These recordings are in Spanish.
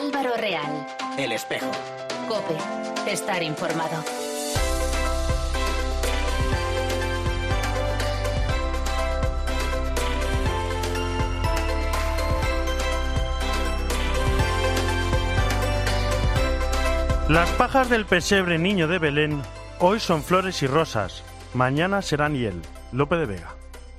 Álvaro Real. El Espejo. COPE. Estar informado. Las pajas del pesebre niño de Belén hoy son flores y rosas, mañana serán hiel. Lope de Vega.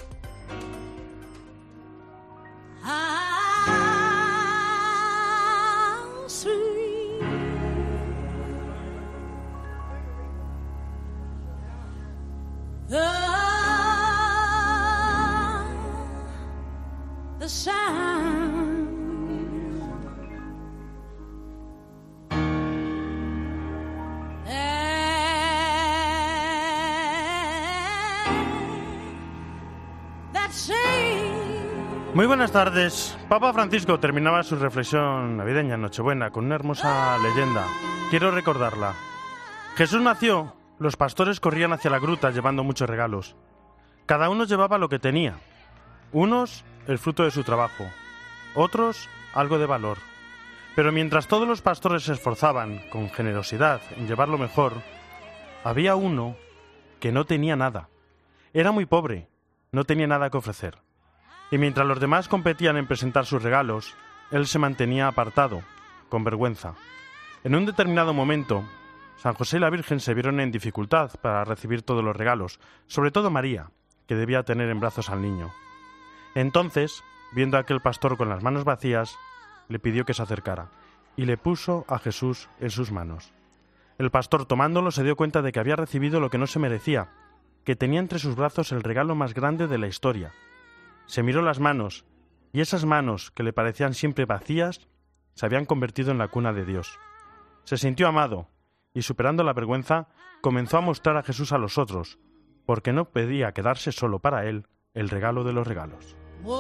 Muy buenas tardes. Papa Francisco terminaba su reflexión navideña en Nochebuena con una hermosa leyenda. Quiero recordarla. Jesús nació, los pastores corrían hacia la gruta llevando muchos regalos. Cada uno llevaba lo que tenía. Unos, el fruto de su trabajo. Otros, algo de valor. Pero mientras todos los pastores se esforzaban, con generosidad, en llevar lo mejor, había uno que no tenía nada. Era muy pobre, no tenía nada que ofrecer. Y mientras los demás competían en presentar sus regalos, él se mantenía apartado, con vergüenza. En un determinado momento, San José y la Virgen se vieron en dificultad para recibir todos los regalos, sobre todo María, que debía tener en brazos al niño. Entonces, viendo a aquel pastor con las manos vacías, le pidió que se acercara, y le puso a Jesús en sus manos. El pastor, tomándolo, se dio cuenta de que había recibido lo que no se merecía, que tenía entre sus brazos el regalo más grande de la historia. Se miró las manos, y esas manos, que le parecían siempre vacías, se habían convertido en la cuna de Dios. Se sintió amado, y superando la vergüenza, comenzó a mostrar a Jesús a los otros, porque no podía quedarse solo para él el regalo de los regalos.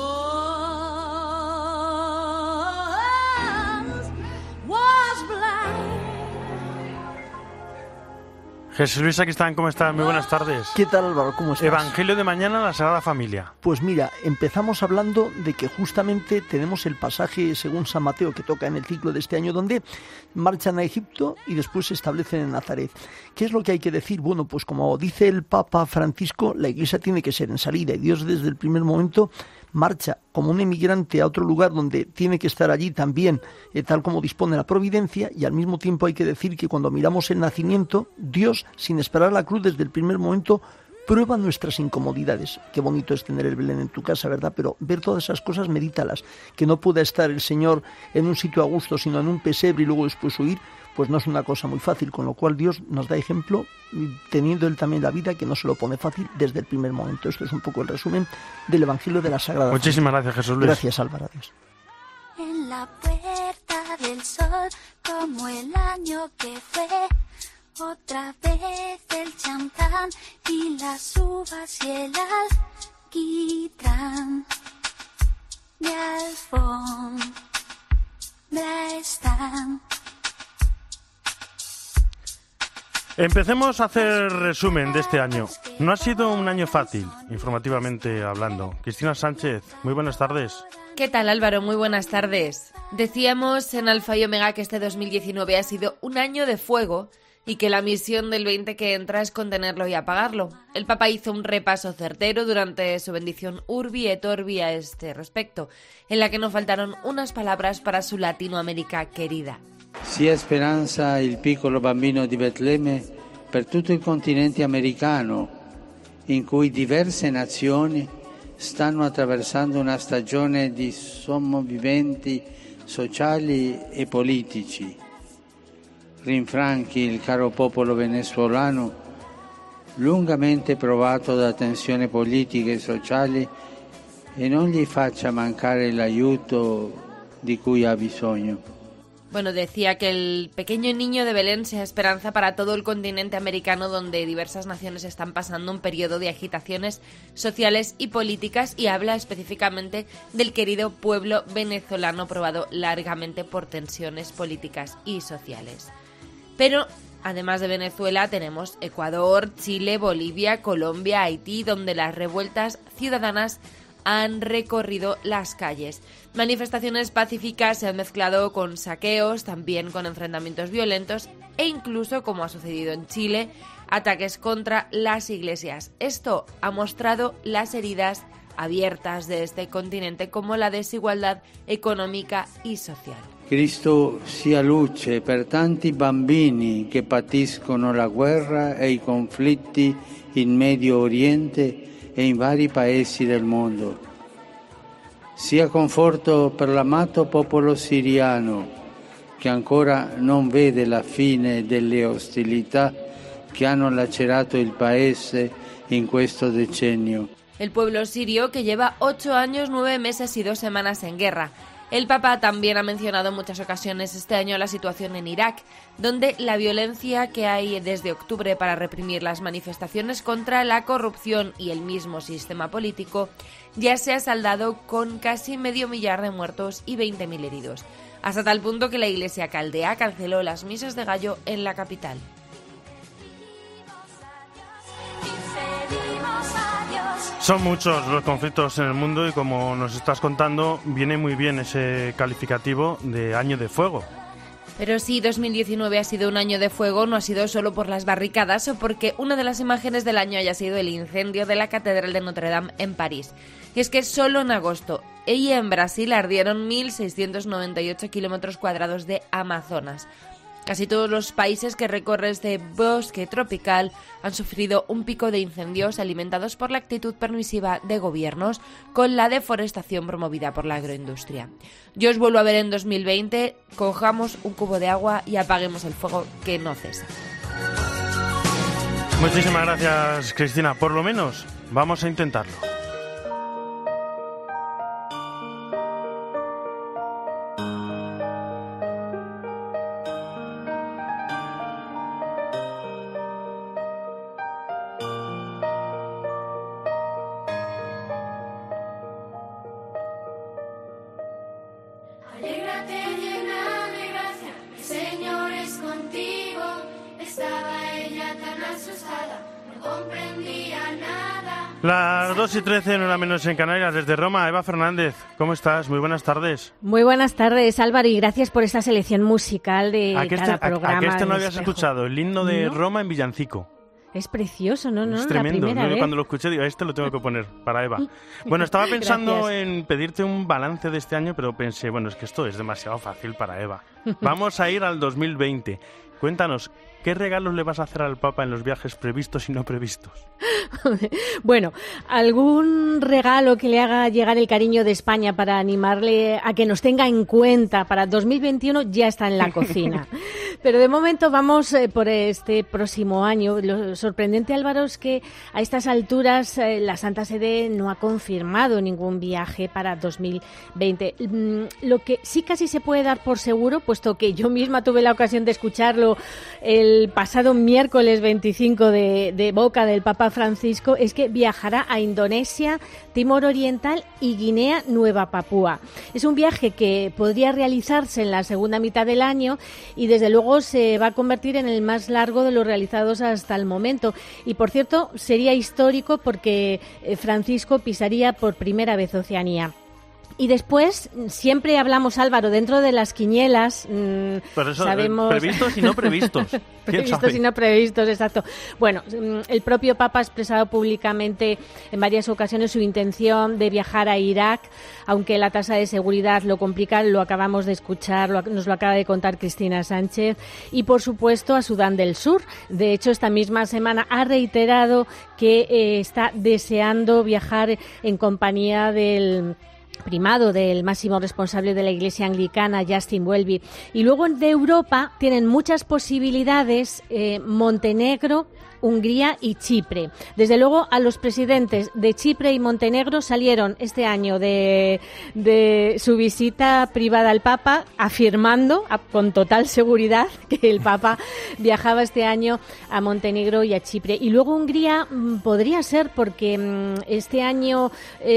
Jesús Luis Sacristán, ¿cómo estás? Muy buenas tardes. ¿Qué tal, Álvaro? ¿Cómo estás? Evangelio de mañana en la Sagrada Familia. Pues mira, empezamos hablando de que justamente tenemos el pasaje según San Mateo que toca en el ciclo de este año, donde marchan a Egipto y después se establecen en Nazaret. ¿Qué es lo que hay que decir? Bueno, pues como dice el Papa Francisco, la Iglesia tiene que ser en salida, y Dios desde el primer momento marcha como un emigrante a otro lugar donde tiene que estar allí también, tal como dispone la providencia, y al mismo tiempo hay que decir que cuando miramos el nacimiento, Dios, sin esperar la cruz desde el primer momento, prueba nuestras incomodidades. Qué bonito es tener el Belén en tu casa, ¿verdad? Pero ver todas esas cosas, medítalas. Que no pueda estar el Señor en un sitio a gusto, sino en un pesebre y luego después huir, pues no es una cosa muy fácil, con lo cual Dios nos da ejemplo, teniendo Él también la vida, que no se lo pone fácil desde el primer momento. Esto es un poco el resumen del Evangelio de la Sagrada Familia. Muchísimas gracias, Jesús Luis. Gracias, Álvaro. Adiós. En la puerta del sol, como el año que fue, otra vez el champán y las uvas y el alquitrán de alfombra están. Empecemos a hacer resumen de este año. No ha sido un año fácil, informativamente hablando. Cristina Sánchez, muy buenas tardes. ¿Qué tal, Álvaro? Muy buenas tardes. Decíamos en Alfa y Omega que este 2019 ha sido un año de fuego y que la misión del 20 que entra es contenerlo y apagarlo. El Papa hizo un repaso certero durante su bendición Urbi et Orbi a este respecto, en la que no faltaron unas palabras para su Latinoamérica querida. Sia speranza il piccolo bambino di Betlemme per tutto il continente americano, in cui diverse nazioni stanno attraversando una stagione di sommovimenti sociali e politici. Rinfranchi il caro popolo venezuelano, lungamente provato da tensioni politiche e sociali, e non gli faccia mancare l'aiuto di cui ha bisogno. Bueno, decía que el pequeño niño de Belén sea esperanza para todo el continente americano, donde diversas naciones están pasando un periodo de agitaciones sociales y políticas, y habla específicamente del querido pueblo venezolano probado largamente por tensiones políticas y sociales. Pero además de Venezuela tenemos Ecuador, Chile, Bolivia, Colombia, Haití, donde las revueltas ciudadanas han recorrido las calles. Manifestaciones pacíficas se han mezclado con saqueos, también con enfrentamientos violentos e incluso, como ha sucedido en Chile, ataques contra las iglesias. Esto ha mostrado las heridas abiertas de este continente, como la desigualdad económica y social. Cristo sia luce per tanti bambini che patiscono la guerra e i conflitti in Medio Oriente e in vari paesi del mondo. Sia conforto per l'amato popolo siriano, che ancora non vede la fine delle ostilità che hanno lacerato il paese in questo decennio. El pueblo sirio, que lleva 8 años, 9 meses y 2 semanas en guerra. El Papa también ha mencionado en muchas ocasiones este año la situación en Irak, donde la violencia que hay desde octubre para reprimir las manifestaciones contra la corrupción y el mismo sistema político ya se ha saldado con casi 500.000 de muertos y 20.000 heridos, hasta tal punto que la Iglesia caldea canceló las misas de gallo en la capital. Son muchos los conflictos en el mundo y, como nos estás contando, viene muy bien ese calificativo de año de fuego. Pero si 2019 ha sido un año de fuego, no ha sido solo por las barricadas o porque una de las imágenes del año haya sido el incendio de la Catedral de Notre Dame en París. Y es que solo en agosto y en Brasil ardieron 1.698 kilómetros cuadrados de Amazonas. Casi todos los países que recorre este bosque tropical han sufrido un pico de incendios alimentados por la actitud permisiva de gobiernos con la deforestación promovida por la agroindustria. Yo os vuelvo a ver en 2020, cojamos un cubo de agua y apaguemos el fuego que no cesa. Muchísimas gracias, Cristina. Por lo menos vamos a intentarlo. Las 2:13, no era menos en Canarias. Desde Roma, Eva Fernández, ¿cómo estás? Muy buenas tardes. Muy buenas tardes, Álvaro, y gracias por esta selección musical de cada programa. ¿A qué no habías escuchado? El himno de Roma en villancico. Es precioso, ¿no? Es tremendo. Yo cuando lo escuché digo, lo tengo que poner para Eva. Bueno, estaba pensando en pedirte un balance de este año, pero pensé, bueno, es que esto es demasiado fácil para Eva. Vamos a ir al 2020. Cuéntanos, ¿qué regalos le vas a hacer al Papa en los viajes previstos y no previstos? Bueno, algún regalo que le haga llegar el cariño de España para animarle a que nos tenga en cuenta para 2021 ya está en la cocina. Pero de momento vamos por este próximo año. Lo sorprendente, Álvaro, es que a estas alturas la Santa Sede no ha confirmado ningún viaje para 2020. Lo que sí casi se puede dar por seguro, puesto que yo misma tuve la ocasión de escucharlo el pasado miércoles 25 de boca del Papa Francisco, es que viajará a Indonesia, Timor Oriental y Guinea Nueva Papúa. Es un viaje que podría realizarse en la segunda mitad del año y desde luego se va a convertir en el más largo de los realizados hasta el momento. Y por cierto, sería histórico porque Francisco pisaría por primera vez Oceanía. Y después, siempre hablamos, Álvaro, dentro de las quinielas, pero eso, sabemos... previstos y no previstos. Previstos y no previstos, exacto. Bueno, el propio Papa ha expresado públicamente en varias ocasiones su intención de viajar a Irak, aunque la tasa de seguridad lo complica, lo acabamos de escuchar, nos lo acaba de contar Cristina Sánchez, y por supuesto a Sudán del Sur. De hecho, esta misma semana ha reiterado que está deseando viajar en compañía del primado del máximo responsable de la Iglesia anglicana, Justin Welby. Y luego de Europa tienen muchas posibilidades Montenegro, Hungría y Chipre. Desde luego, a los presidentes de Chipre y Montenegro salieron este año de su visita privada al Papa afirmando con total seguridad que el Papa viajaba este año a Montenegro y a Chipre. Y luego Hungría podría ser porque este año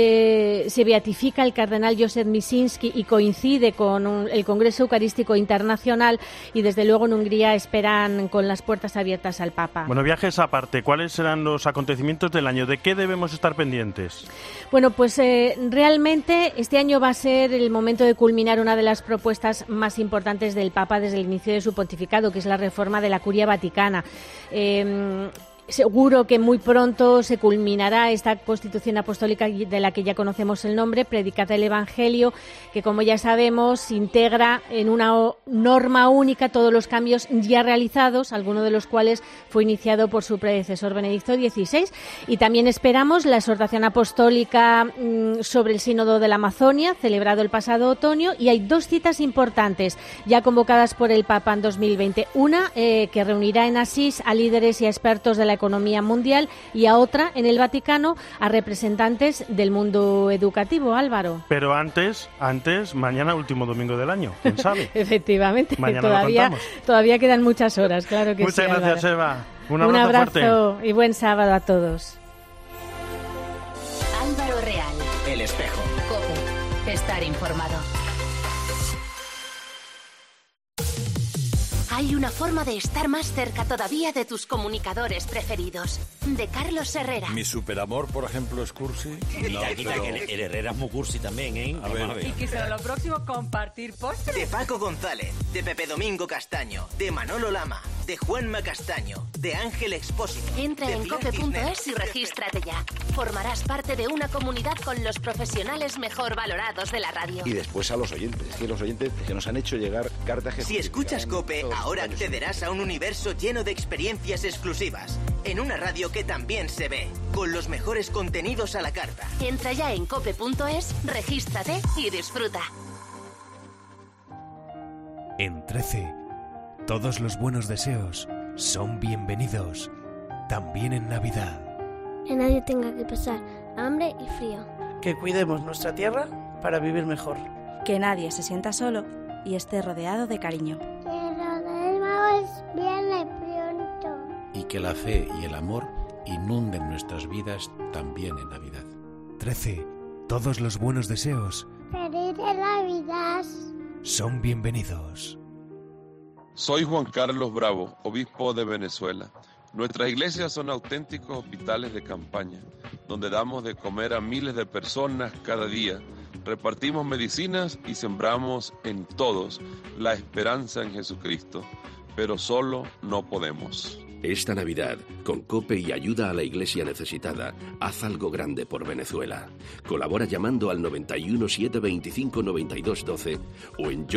se beatifica el cardenal Joseph Misinski y coincide con el Congreso Eucarístico Internacional, y desde luego en Hungría esperan con las puertas abiertas al Papa. Bueno, viajes viajes aparte, ¿cuáles serán los acontecimientos del año? ¿De qué debemos estar pendientes? Bueno, pues realmente este año va a ser el momento de culminar una de las propuestas más importantes del Papa desde el inicio de su pontificado, que es la reforma de la Curia Vaticana. Seguro que muy pronto se culminará esta Constitución Apostólica de la que ya conocemos el nombre, Predicata el Evangelio, que como ya sabemos integra en una norma única todos los cambios ya realizados, alguno de los cuales fue iniciado por su predecesor Benedicto XVI. Y también esperamos la exhortación apostólica sobre el Sínodo de la Amazonia, celebrado el pasado otoño, y hay 2 citas importantes ya convocadas por el Papa en 2020. Una que reunirá en Asís a líderes y a expertos de la economía mundial, y a otra en el Vaticano a representantes del mundo educativo. Álvaro. Pero antes, mañana último domingo del año, ¿quién sabe? Efectivamente, mañana todavía quedan muchas horas, claro que sí. Muchas gracias, Álvaro. Eva. Un abrazo fuerte. Y buen sábado a todos. Álvaro Real. El Espejo. COPE. Estar informado. Hay una forma de estar más cerca todavía de tus comunicadores preferidos. De Carlos Herrera. Mi superamor, por ejemplo, es cursi. No, quita, que el Herrera es muy cursi también, ¿eh? A ver. Y que será lo próximo compartir postres. De Paco González, de Pepe Domingo Castaño, de Manolo Lama, de Juanma Castaño, de Ángel Expósito. Entra en cope.es y regístrate ya. Formarás parte de una comunidad con los profesionales mejor valorados de la radio. Y después a los oyentes, que los oyentes que nos han hecho llegar cartas que... Si escuchas COPE, ahora accederás a un universo lleno de experiencias exclusivas. En una radio que también se ve, con los mejores contenidos a la carta. Entra ya en cope.es, regístrate y disfruta. En 13, todos los buenos deseos son bienvenidos, también en Navidad. Que nadie tenga que pasar hambre y frío. Que cuidemos nuestra tierra para vivir mejor. Que nadie se sienta solo y esté rodeado de cariño. Que Reyes viene pronto. Y que la fe y el amor inunden nuestras vidas también en Navidad. 13, todos los buenos deseos. ¡Feliz Navidad! Son bienvenidos. Soy Juan Carlos Bravo, obispo de Venezuela. Nuestras iglesias son auténticos hospitales de campaña, donde damos de comer a miles de personas cada día, repartimos medicinas y sembramos en todos la esperanza en Jesucristo, pero solo no podemos. Esta Navidad, con COPE y ayuda a la iglesia necesitada, haz algo grande por Venezuela. Colabora llamando al 91 725 92 12 o en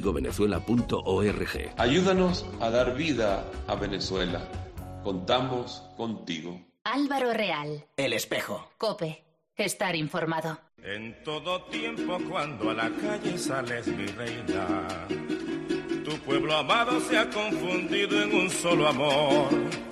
yocontigovenezuela.org. Ayúdanos a dar vida a Venezuela. Contamos contigo. Álvaro Real. El Espejo. COPE. Estar informado. En todo tiempo cuando a la calle sales, mi reina, tu pueblo amado se ha confundido en un solo amor.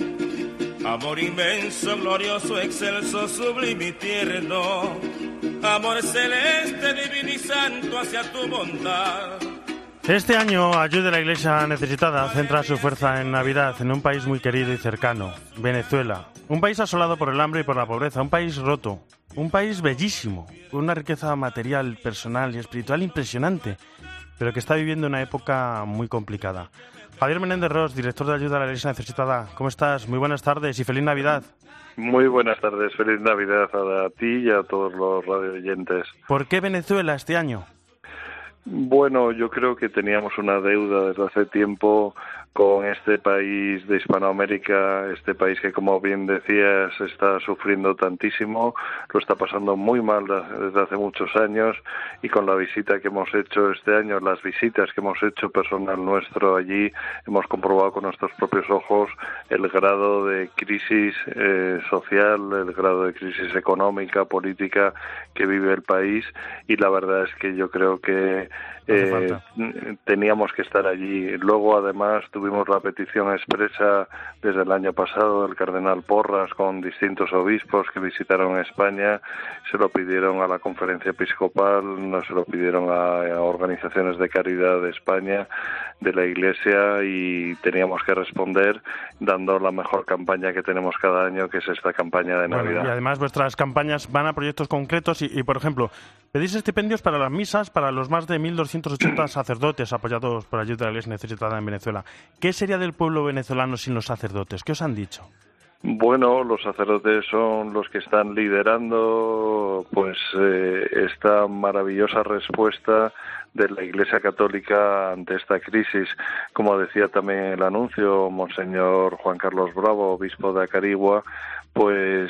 Amor inmenso, glorioso, excelso, sublime y tierno. Amor celeste, divino y santo hacia tu bondad. Este año, Ayuda a la Iglesia Necesitada centra su fuerza en Navidad en un país muy querido y cercano, Venezuela. Un país asolado por el hambre y por la pobreza, un país roto, un país bellísimo, con una riqueza material, personal y espiritual impresionante, pero que está viviendo una época muy complicada. Javier Menéndez Ros, director de Ayuda a la Iglesia Necesitada, ¿cómo estás? Muy buenas tardes y feliz Navidad. Muy buenas tardes, feliz Navidad a ti y a todos los radioyentes. ¿Por qué Venezuela este año? Bueno, yo creo que teníamos una deuda desde hace tiempo con este país de Hispanoamérica, este país que, como bien decías, está sufriendo tantísimo, lo está pasando muy mal desde hace muchos años, y con la visita que hemos hecho este año, las visitas que hemos hecho personal nuestro allí, hemos comprobado con nuestros propios ojos el grado de crisis social, el grado de crisis económica, política que vive el país, y la verdad es que yo creo que teníamos que estar allí. Luego, además, tuvimos la petición expresa desde el año pasado del cardenal Porras con distintos obispos que visitaron España, se lo pidieron a la Conferencia Episcopal, no se lo pidieron a organizaciones de caridad de España, de la Iglesia, y teníamos que responder dando la mejor campaña que tenemos cada año, que es esta campaña de Navidad. Bueno, y además vuestras campañas van a proyectos concretos y, por ejemplo, pedís estipendios para las misas para los más de 1.280 sacerdotes apoyados por Ayuda a la Iglesia Necesitada en Venezuela. ¿Qué sería del pueblo venezolano sin los sacerdotes? ¿Qué os han dicho? Bueno, los sacerdotes son los que están liderando pues esta maravillosa respuesta de la Iglesia Católica ante esta crisis. Como decía también en el anuncio Monseñor Juan Carlos Bravo, obispo de Acarigua, pues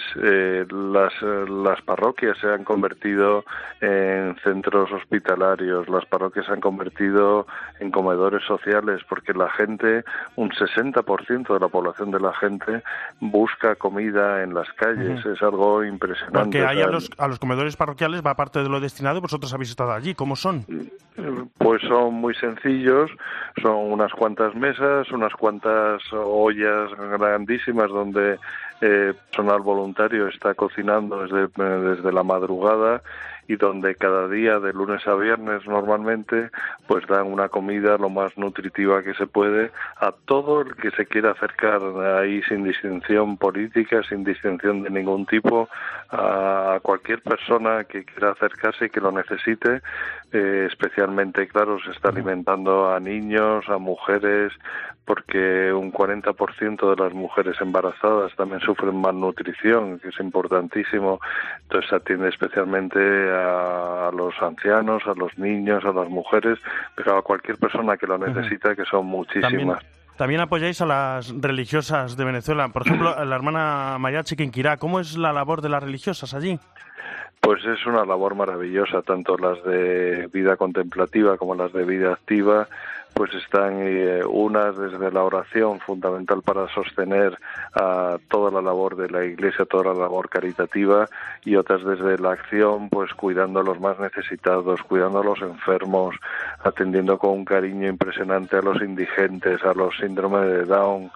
las parroquias se han convertido en centros hospitalarios, las parroquias se han convertido en comedores sociales, porque la gente, un 60% de la población de la gente busca comida en las calles. Es algo impresionante. Porque ahí a los comedores parroquiales va parte de lo destinado y vosotros habéis estado allí. ¿Cómo son? Pues son muy sencillos, son unas cuantas mesas, unas cuantas ollas grandísimas donde personal voluntario está cocinando desde la madrugada, y donde cada día, de lunes a viernes normalmente, pues dan una comida lo más nutritiva que se puede a todo el que se quiera acercar, ahí sin distinción política, sin distinción de ningún tipo, a cualquier persona que quiera acercarse y que lo necesite. Especialmente, claro, se está alimentando a niños, a mujeres, porque un 40% de las mujeres embarazadas también sufren malnutrición, que es importantísimo. Entonces se atiende especialmente a los ancianos, a los niños, a las mujeres, pero a cualquier persona que lo necesita, que son muchísimas. También apoyáis a las religiosas de Venezuela. Por ejemplo, a la hermana María Chiquinquirá. ¿Cómo es la labor de las religiosas allí? Pues es una labor maravillosa, tanto las de vida contemplativa como las de vida activa, pues están unas desde la oración, fundamental para sostener a toda la labor de la Iglesia, toda la labor caritativa, y otras desde la acción, pues cuidando a los más necesitados, cuidando a los enfermos, atendiendo con un cariño impresionante a los indigentes, a los síndromes de Down,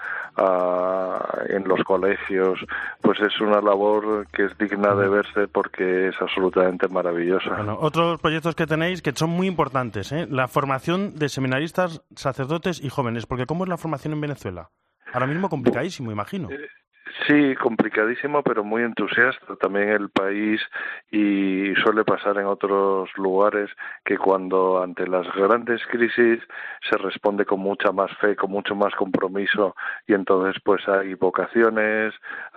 en los colegios. Pues es una labor que es digna de verse porque es absolutamente maravillosa. Bueno, otros proyectos que tenéis que son muy importantes, la formación de seminaristas, sacerdotes y jóvenes, porque ¿cómo es la formación en Venezuela? Ahora mismo complicadísimo, imagino. Sí, complicadísimo, pero muy entusiasta también el país, y suele pasar en otros lugares que cuando ante las grandes crisis se responde con mucha más fe, con mucho más compromiso, y entonces pues hay vocaciones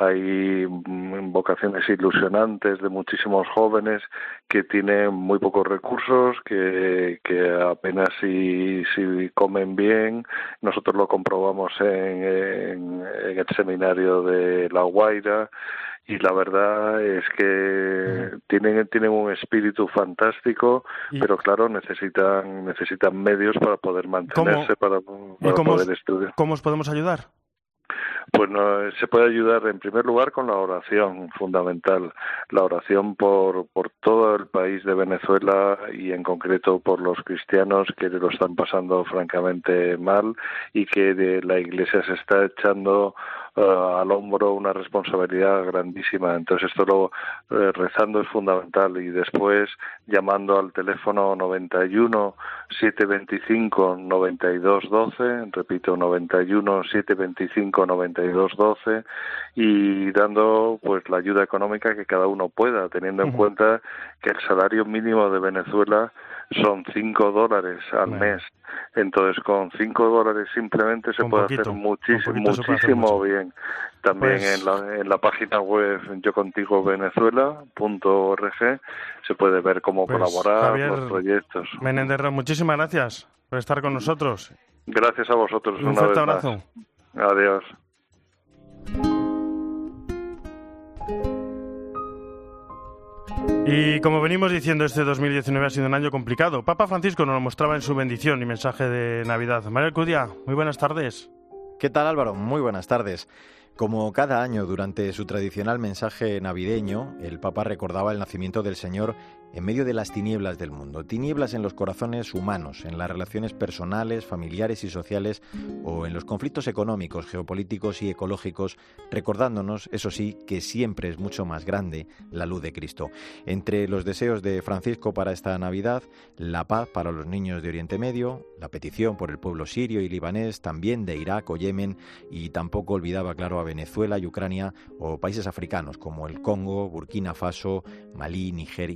ilusionantes de muchísimos jóvenes que tienen muy pocos recursos, que apenas si comen bien. Nosotros lo comprobamos en el seminario de La Guaira, y la verdad es que tienen un espíritu fantástico, pero claro, necesitan medios para poder mantenerse, para poder estudiar. ¿Cómo os podemos ayudar? Pues se puede ayudar en primer lugar con la oración, fundamental, la oración por todo el país de Venezuela, y en concreto por los cristianos que lo están pasando francamente mal, y que la Iglesia se está echando al hombro una responsabilidad grandísima. Entonces esto rezando es fundamental, y después llamando al teléfono 91 725 92 12, repito, 91 725 92 12, y dando pues la ayuda económica que cada uno pueda, teniendo en cuenta que el salario mínimo de Venezuela son $5 al mes. Entonces con $5 simplemente se puede hacer muchísimo bien. También en la página web yocontigovenezuela.org se puede ver cómo colaborar, Javier, los proyectos. Menéndez Ros, muchísimas gracias por estar con nosotros. Gracias a vosotros. Un fuerte abrazo. Adiós. Y como venimos diciendo, este 2019 ha sido un año complicado. Papa Francisco nos lo mostraba en su bendición y mensaje de Navidad. Manuel Cudia, muy buenas tardes. ¿Qué tal, Álvaro? Muy buenas tardes. Como cada año, durante su tradicional mensaje navideño, el Papa recordaba el nacimiento del Señor en medio de las tinieblas del mundo. Tinieblas en los corazones humanos, en las relaciones personales, familiares y sociales, o en los conflictos económicos, geopolíticos y ecológicos, recordándonos, eso sí, que siempre es mucho más grande la luz de Cristo. Entre los deseos de Francisco para esta Navidad, la paz para los niños de Oriente Medio, la petición por el pueblo sirio y libanés, también de Irak o Yemen, y tampoco olvidaba, claro, a Venezuela y Ucrania, o países africanos como el Congo, Burkina Faso, Malí, Níger y Nigeria.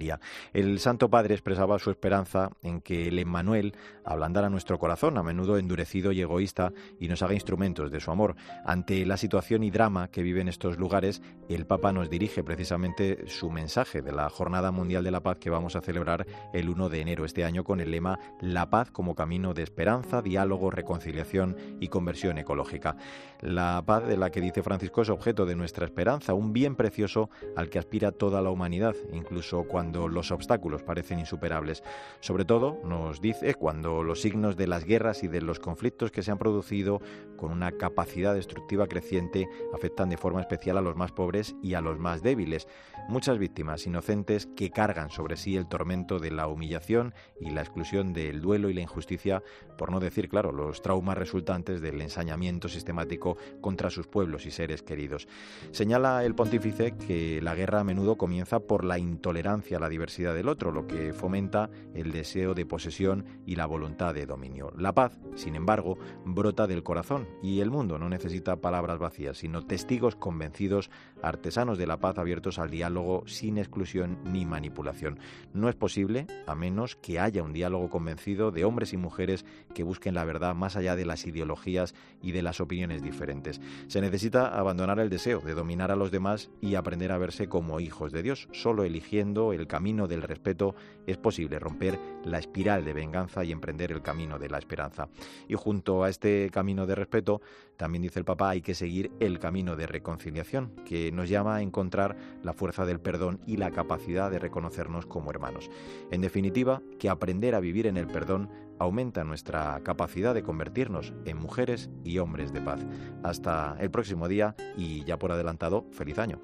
María. El Santo Padre expresaba su esperanza en que el Emmanuel ablandara nuestro corazón, a menudo endurecido y egoísta, y nos haga instrumentos de su amor. Ante la situación y drama que viven estos lugares, el Papa nos dirige precisamente su mensaje de la Jornada Mundial de la Paz que vamos a celebrar el 1 de enero este año con el lema La paz como camino de esperanza, diálogo, reconciliación y conversión ecológica. La paz de la que dice Francisco es objeto de nuestra esperanza, un bien precioso al que aspira toda la humanidad, incluso cuando los obstáculos parecen insuperables. Sobre todo, nos dice, cuando los signos de las guerras y de los conflictos que se han producido con una capacidad destructiva creciente afectan de forma especial a los más pobres y a los más débiles. Muchas víctimas inocentes que cargan sobre sí el tormento de la humillación y la exclusión del duelo y la injusticia, por no decir, claro, los traumas resultantes del ensañamiento sistemático contra sus pueblos y seres queridos. Señala el pontífice que la guerra a menudo comienza por la intolerancia a la diversidad del otro, lo que fomenta el deseo de posesión y la voluntad de dominio. La paz, sin embargo, brota del corazón y el mundo no necesita palabras vacías, sino testigos convencidos, artesanos de la paz abiertos al diálogo sin exclusión ni manipulación. No es posible a menos que haya un diálogo convencido de hombres y mujeres que busquen la verdad más allá de las ideologías y de las opiniones diferentes. Se necesita abandonar el deseo de dominar a los demás y aprender a verse como hijos de Dios. Solo eligiendo el camino del respeto es posible romper la espiral de venganza y emprender el camino de la esperanza. Y junto a este camino de respeto, también dice el Papa, hay que seguir el camino de reconciliación, que nos llama a encontrar la fuerza del perdón y la capacidad de reconocernos como hermanos. En definitiva, que aprender a vivir en el perdón aumenta nuestra capacidad de convertirnos en mujeres y hombres de paz. Hasta el próximo día y ya por adelantado, feliz año.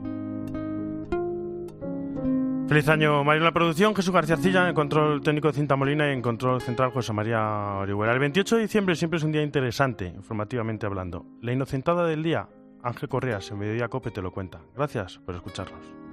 Feliz año, Mario, en la producción, Jesús García Arcilla, en el control técnico de Cinta Molina y en control central José María Orihuela. El 28 de diciembre siempre es un día interesante, informativamente hablando. La inocentada del día, Ángel Correas, en Mediodía Cope te lo cuenta. Gracias por escucharnos.